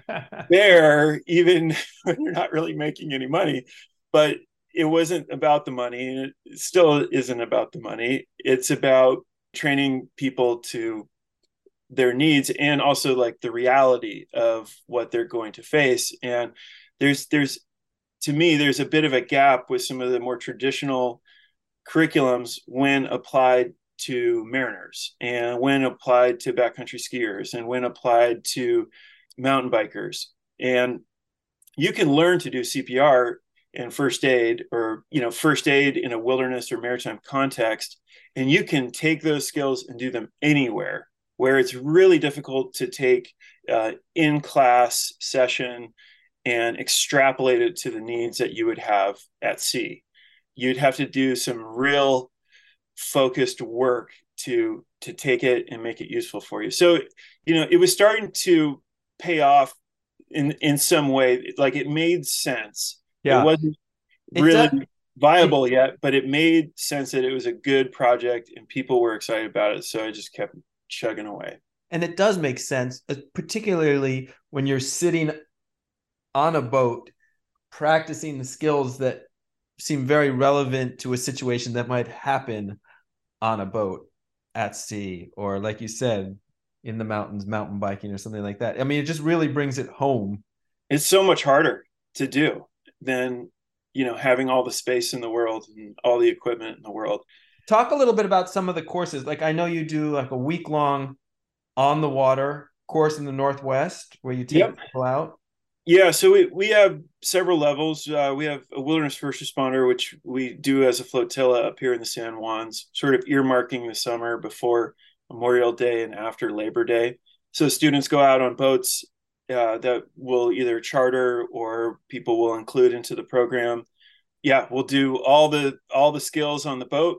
there, even when you're not really making any money. But it wasn't about the money, and it still isn't about the money. It's about training people to their needs, and also like the reality of what they're going to face. And there's, there's, to me, there's a bit of a gap with some of the more traditional curriculums when applied to mariners, and when applied to backcountry skiers, and when applied to mountain bikers. And you can learn to do C P R and first aid, or, you know, first aid in a wilderness or maritime context, and you can take those skills and do them anywhere. Where it's really difficult to take uh, in-class session and extrapolate it to the needs that you would have at sea. You'd have to do some real focused work to to take it and make it useful for you. So, you know, it was starting to pay off in in some way. Like, it made sense. Yeah. It wasn't It really does- viable it, yet, but it made sense that it was a good project and people were excited about it. So I just kept chugging away. And it does make sense, particularly when you're sitting on a boat practicing the skills that seem very relevant to a situation that might happen on a boat at sea, or like you said, in the mountains, mountain biking or something like that. I mean, it just really brings it home. It's so much harder to do than, you know, having all the space in the world and all the equipment in the world. Talk a little bit about some of the courses. Like, I know you do like a week long on the water course in the Northwest where you take Yep. people out. Yeah, so we, we have several levels. Uh, we have a wilderness first responder, which we do as a flotilla up here in the San Juans, sort of earmarking the summer before Memorial Day and after Labor Day. So students go out on boats uh, that we'll either charter or people will include into the program. Yeah, we'll do all the all the skills on the boat.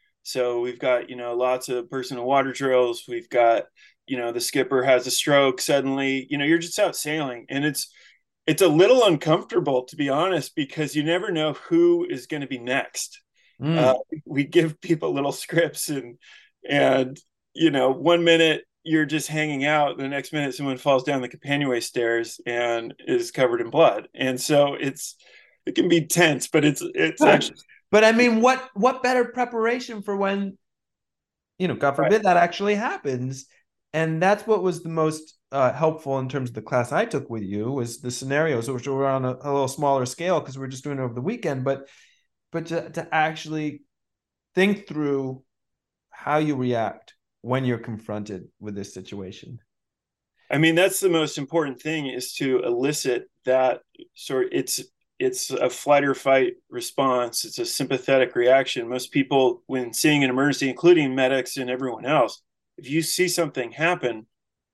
So we've got, you know, lots of personal water drills. We've got, you know, the skipper has a stroke suddenly. You know, you're just out sailing, and it's it's a little uncomfortable, to be honest, because you never know who is going to be next. Mm. Uh, we give people little scripts, and and you know, one minute you're just hanging out, the next minute someone falls down the companionway stairs and is covered in blood, and so it's it can be tense, but it's it's But, actually. but I mean, what what better preparation for when, you know, God forbid Right. that actually happens. And that's what was the most uh, helpful in terms of the class I took with you, was the scenarios, which were on a, a little smaller scale because we're just doing it over the weekend, but but to, to actually think through how you react when you're confronted with this situation. I mean, that's the most important thing, is to elicit that sort. It's it's a flight or fight response. It's a sympathetic reaction. Most people, when seeing an emergency, including medics and everyone else, if you see something happen,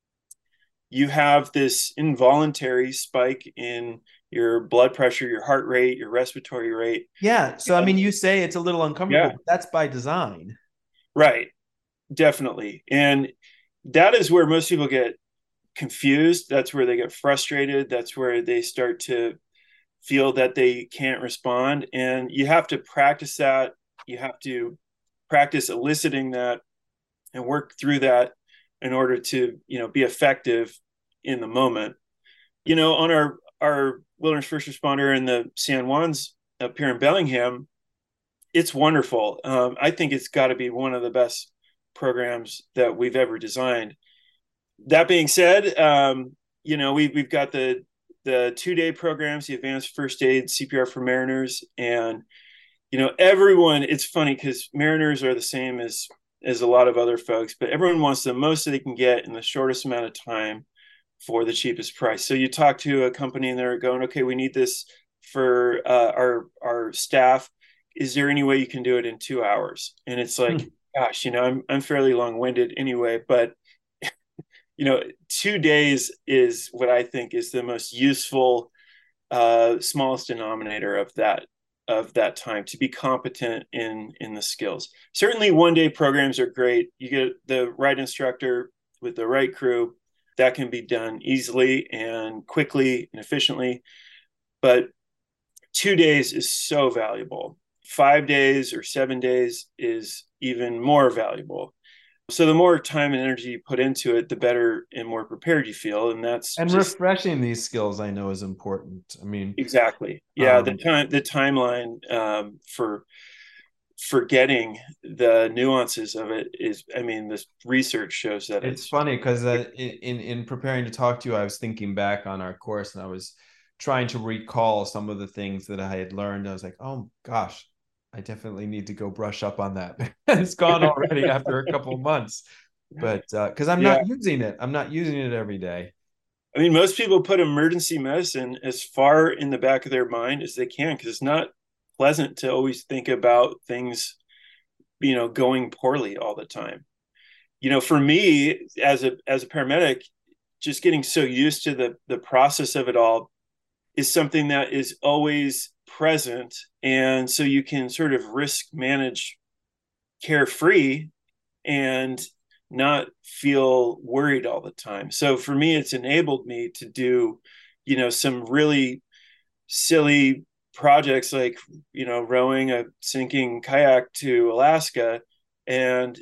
you have this involuntary spike in your blood pressure, your heart rate, your respiratory rate. Yeah. So, I mean, you say it's a little uncomfortable, Yeah. but that's by design. Right. Definitely. And that is where most people get confused. That's where they get frustrated. That's where they start to feel that they can't respond. And you have to practice that. You have to practice eliciting that and work through that in order to, you know, be effective in the moment. You know, on our, our wilderness first responder in the San Juans up here in Bellingham, it's wonderful. Um, I think it's got to be one of the best programs that we've ever designed. That being said, um, you know, we, we've got the, the two-day programs, the advanced first aid, C P R for mariners. And, you know, everyone, it's funny because mariners are the same as as a lot of other folks, but everyone wants the most that they can get in the shortest amount of time for the cheapest price. So you talk to a company and they're going, okay, we need this for uh, our our staff. Is there any way you can do it in two hours? And it's like, hmm. gosh, you know, I'm I'm fairly long-winded anyway, but you know, two days is what I think is the most useful, uh, smallest denominator of that of that time to be competent in in the skills. Certainly, one day programs are great. You get the right instructor with the right crew. That can be done easily and quickly and efficiently. But two days is so valuable. Five days or seven days is even more valuable. So the more time and energy you put into it, the better and more prepared you feel. And that's and just, refreshing these skills, I know, is important. I mean, exactly. Yeah. Um, the time, the timeline um, for forgetting the nuances of it is, I mean, this research shows that it's, it's funny because uh, in in preparing to talk to you, I was thinking back on our course and I was trying to recall some of the things that I had learned. I was like, oh gosh, I definitely need to go brush up on that. It's gone already after a couple of months, but because uh, I'm yeah. not using it, I'm not using it every day. I mean, most people put emergency medicine as far in the back of their mind as they can because it's not pleasant to always think about things, you know, going poorly all the time. You know, for me as a as a paramedic, just getting so used to the the process of it all is something that is always present, and so you can sort of risk manage carefree and not feel worried all the time. So for me, it's enabled me to do, you know, some really silly projects like, you know, rowing a sinking kayak to Alaska and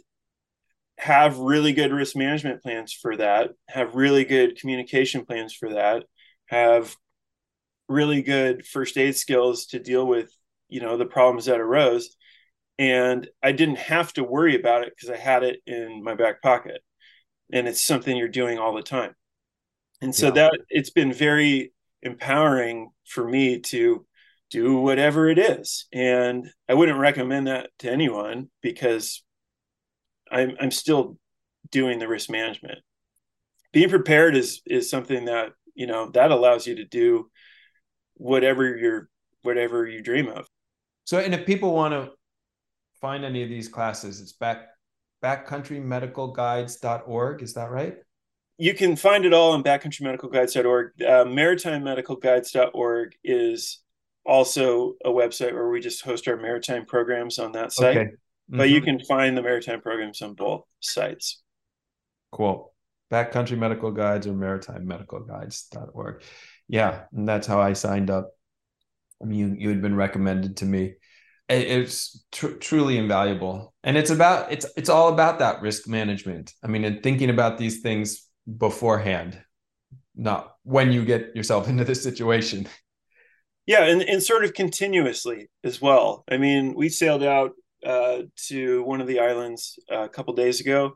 have really good risk management plans for that, have really good communication plans for that, have really good first aid skills to deal with, you know, the problems that arose. And I didn't have to worry about it because I had it in my back pocket. And it's something you're doing all the time. And so yeah. that it's been very empowering for me to do whatever it is. And I wouldn't recommend that to anyone because I'm, I'm still doing the risk management. Being prepared is, is something that, you know, that allows you to do whatever you're, whatever you dream of. So, and if people want to find any of these classes, it's back backcountry medical guides dot org. Is that right? You can find it all on backcountry medical guides dot org. Uh, maritime medical guides dot org is also a website where we just host our maritime programs on that site. Okay. Mm-hmm. But you can find the maritime programs on both sites. Cool. Backcountry Medical Guides or maritime medical guides dot org. Yeah, and that's how I signed up. I mean, you, you had been recommended to me. It's tr- truly invaluable, and it's about it's it's all about that risk management. I mean, and thinking about these things beforehand, not when you get yourself into this situation. Yeah, and, and sort of continuously as well. I mean, we sailed out uh, to one of the islands uh, a couple days ago,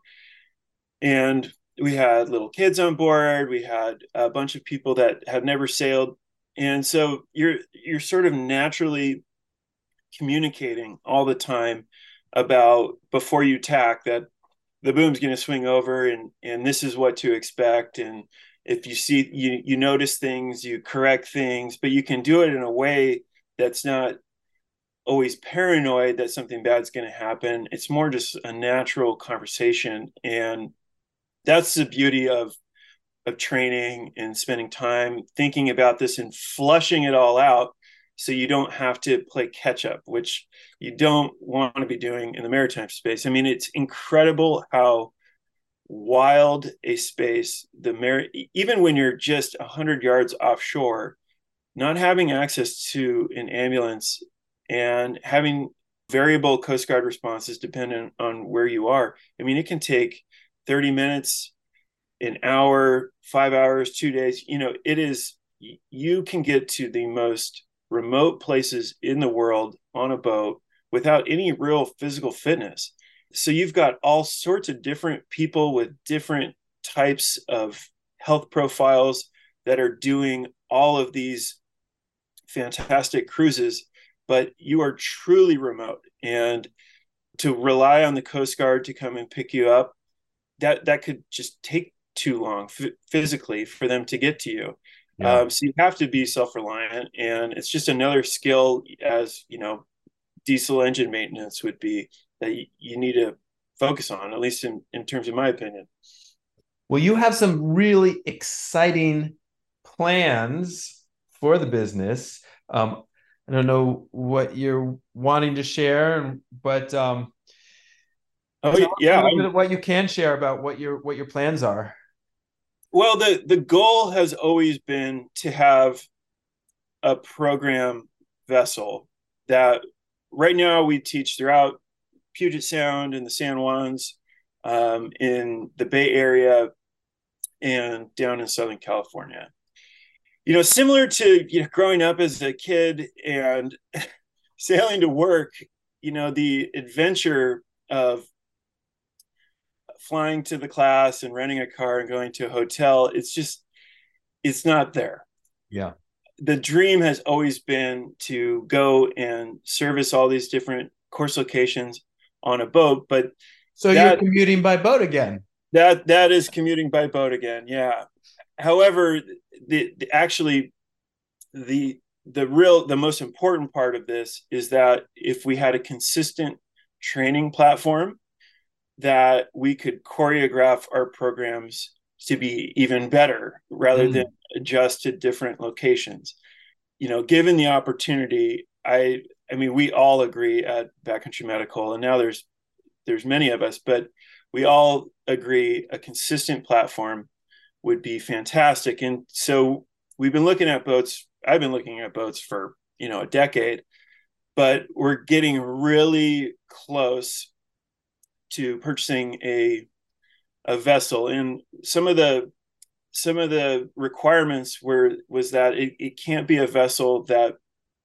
and we had little kids on board. We had a bunch of people that have never sailed, and so you're you're sort of naturally communicating all the time about before you tack that the boom's going to swing over and and this is what to expect, and if you see you you notice things, you correct things, but you can do it in a way that's not always paranoid that something bad's going to happen. It's more just a natural conversation, and that's the beauty of of training and spending time thinking about this and flushing it all out so you don't have to play catch up, which you don't want to be doing in the maritime space. I mean, it's incredible how wild a space the mar- even when you're just one hundred yards offshore, not having access to an ambulance and having variable Coast Guard responses dependent on where you are. I mean, it can take thirty minutes, an hour, five hours, two days. You know, it is, you can get to the most remote places in the world on a boat without any real physical fitness. So you've got all sorts of different people with different types of health profiles that are doing all of these fantastic cruises, but you are truly remote. And to rely on the Coast Guard to come and pick you up, that that could just take too long f- physically for them to get to you. Yeah. Um, so you have to be self-reliant, and it's just another skill, as you know, diesel engine maintenance would be, that you, you need to focus on, at least in, in terms of my opinion. Well, you have some really exciting plans for the business. Um, I don't know what you're wanting to share, but um, Oh tell us a yeah, little bit I'm, of what you can share about what your what your plans are. well, the the goal has always been to have a program vessel that, right now, we teach throughout Puget Sound and the San Juans, um, in the Bay Area, and down in Southern California. You know, similar to, you know, growing up as a kid and sailing to work, you know, the adventure of flying to the class and renting a car and going to a hotel, it's just, it's not there. Yeah. The dream has always been to go and service all these different course locations on a boat, but So you're that commuting by boat again. that that is commuting by boat again. Yeah. However, the, the actually the the real the most important part of this is that if we had a consistent training platform, that we could choreograph our programs to be even better rather Mm. than adjust to different locations. You know, given the opportunity, I I mean, we all agree at Backcountry Medical, and now there's there's many of us, but we all agree a consistent platform would be fantastic. And so we've been looking at boats. I've been looking at boats for, you know, a decade, but we're getting really close to purchasing a a vessel. And some of the some of the requirements were was that it, it can't be a vessel that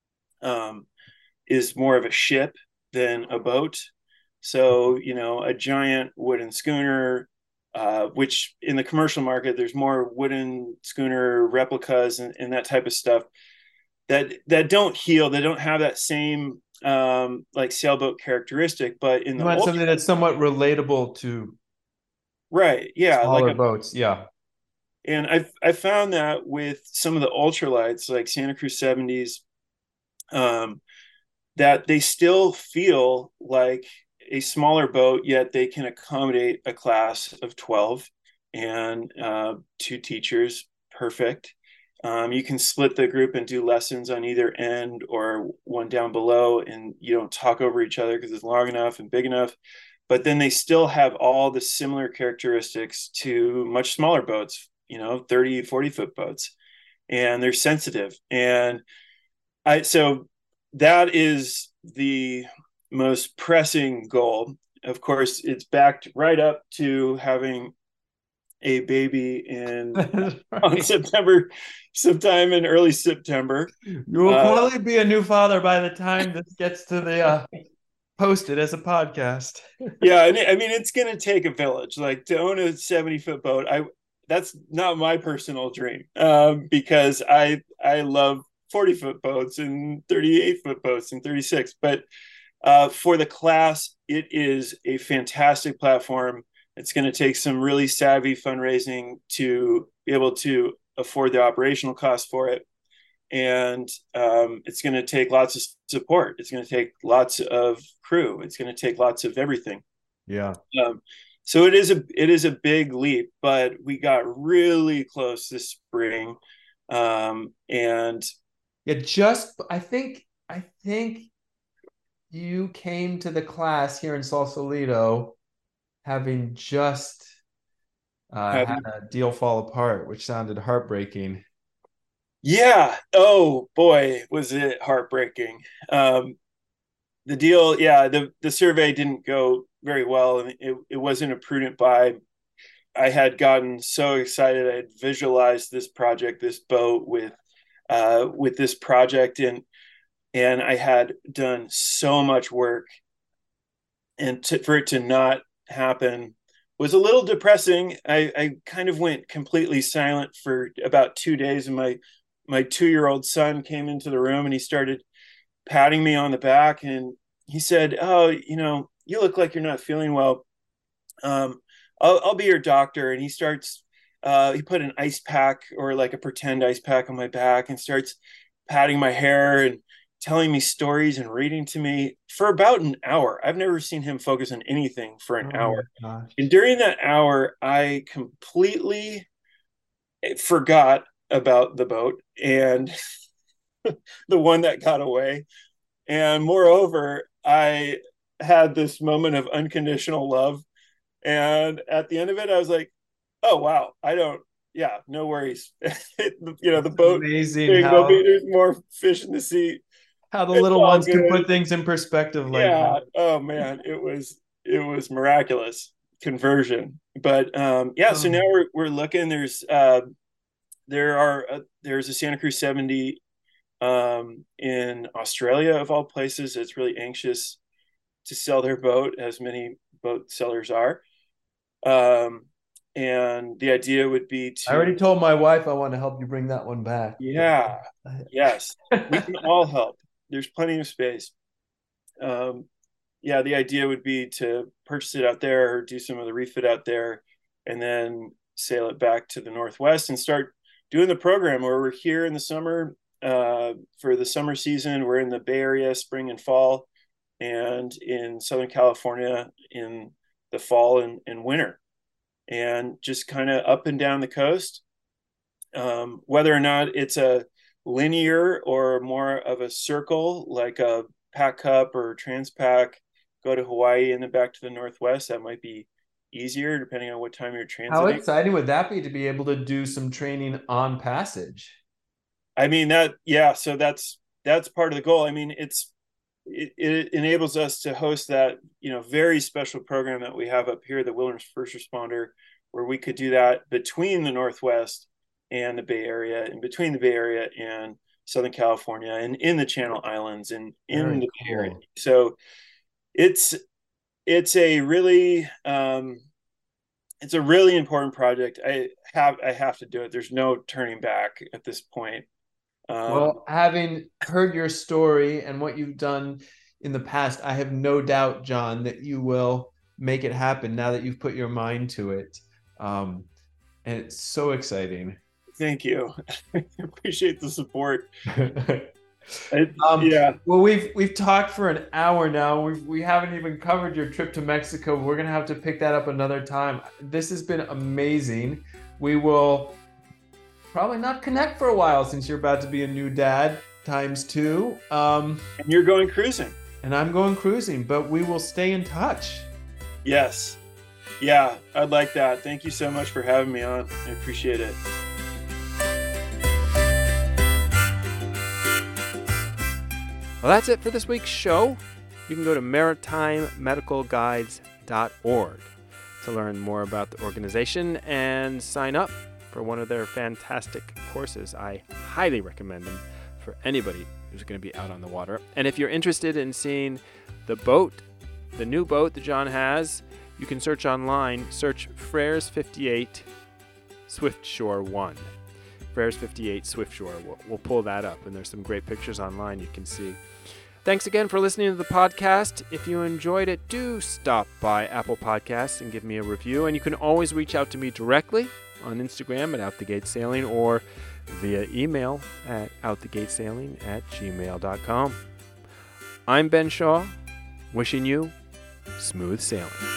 um, is more of a ship than a boat. So, you know, a giant wooden schooner, uh, which in the commercial market, there's more wooden schooner replicas and, and that type of stuff that that don't heel, they don't have that same um, like sailboat characteristic. But in You the want ultra, something that's somewhat relatable to right, yeah, like smaller a, boats. Yeah. and I've I found that with some of the ultralights like Santa Cruz seventies, um, that they still feel like a smaller boat, yet they can accommodate a class of twelve and uh, two teachers. Perfect. Um, you can split the group and do lessons on either end or one down below, and you don't talk over each other because it's long enough and big enough. But then they still have all the similar characteristics to much smaller boats, you know, thirty, forty foot boats, and they're sensitive. And I, so that is the most pressing goal. Of course, it's backed right up to having a baby in Right. on September, sometime in early September. You will Uh, probably be a new father by the time this gets to the uh, posted as a podcast. yeah, and I mean, it's going to take a village. Like, to own a seventy foot boat, I that's not my personal dream, um, because I I love forty foot boats and thirty-eight foot boats and thirty-six. But uh, for the class, it is a fantastic platform. It's going to take some really savvy fundraising to be able to afford the operational costs for it. And um, it's going to take lots of support. It's going to take lots of crew. It's going to take lots of everything. Yeah. Um, so it is a it is a big leap, but we got really close this spring, um, and Yeah, just I think I think you came to the class here in Sausalito having just uh, had having, a deal fall apart, which sounded heartbreaking. yeah, oh boy, was it heartbreaking. Um, the deal, yeah, the the survey didn't go very well, and it, it wasn't a prudent buy. I had gotten so excited. I had visualized this project, this boat with uh, with this project, and and I had done so much work, and to, for it to not happen was a little depressing. I, I kind of went completely silent for about two days, and my my two year old son came into the room and he started patting me on the back, and he said, "Oh, you know, you look like you're not feeling well. Um, I'll, I'll be your doctor." And he starts uh, he put an ice pack or like a pretend ice pack on my back and starts patting my hair and telling me stories and reading to me for about an hour. I've never seen him focus on anything for an Oh hour. my gosh. And during that hour, I completely forgot about the boat and the one that got away. And moreover, I had this moment of unconditional love. And at the end of it, I was like, oh, wow, I don't, yeah, no worries. You know, the boat, Amazing thing, how, there's more fish in the sea. how the It's little all ones can good. put things in perspective like Yeah. that. Oh man, it was it was miraculous conversion. But um, yeah, so Oh. now we're we're looking. There's uh, there are uh, there's a Santa Cruz seventy um, in Australia of all places. It's really anxious to sell their boat, as many boat sellers are. Um, and the idea would be to. I already told my wife I want to help you bring that one back. Yeah. Yes, we can all help. There's plenty of space. Um, yeah, the idea would be to purchase it out there or do some of the refit out there and then sail it back to the Northwest and start doing the program where we're here in the summer uh, for the summer season. We're in the Bay Area spring and fall, and in Southern California in the fall and, and winter, and just kind of up and down the coast. Um, whether or not it's a linear or more of a circle, like a Pac Cup or Transpac, go to Hawaii and then back to the Northwest, that might be easier depending on what time you're transiting. How exciting would that be to be able to do some training on passage? I mean, that, yeah, so that's that's part of the goal. I mean, it's it, it enables us to host that, you know, very special program that we have up here, the Wilderness First Responder, where we could do that between the Northwest and the Bay Area, and between the Bay Area and Southern California, and in the Channel Islands, and in Very the cool. Bay Area. So it's it's a really um, it's a really important project. I have I have to do it. There's no turning back at this point. Um, Well, having heard your story and what you've done in the past, I have no doubt, John, that you will make it happen now that you've put your mind to it. Um, and it's so exciting. Thank you. I appreciate the support. It, um, yeah. Well, we've we've talked for an hour now. We we haven't even covered your trip to Mexico. We're gonna have to pick that up another time. This has been amazing. We will probably not connect for a while since you're about to be a new dad times two. Um, and you're going cruising. And I'm going cruising, but we will stay in touch. Yes. Yeah, I'd like that. Thank you so much for having me on. I appreciate it. Well, that's it for this week's show. You can go to maritime medical guides dot org to learn more about the organization and sign up for one of their fantastic courses. I highly recommend them for anybody who's going to be out on the water. And if you're interested in seeing the boat, the new boat that John has, you can search online, search Freres fifty-eight Swiftshore one. Freres fifty-eight Swiftshore. We'll, we'll pull that up, and there's some great pictures online you can see. Thanks again for listening to the podcast. If you enjoyed it, do stop by Apple Podcasts and give me a review. And you can always reach out to me directly on Instagram at OutTheGateSailing or via email at outthegatesailing at gmail dot com. I'm Ben Shaw, wishing you smooth sailing.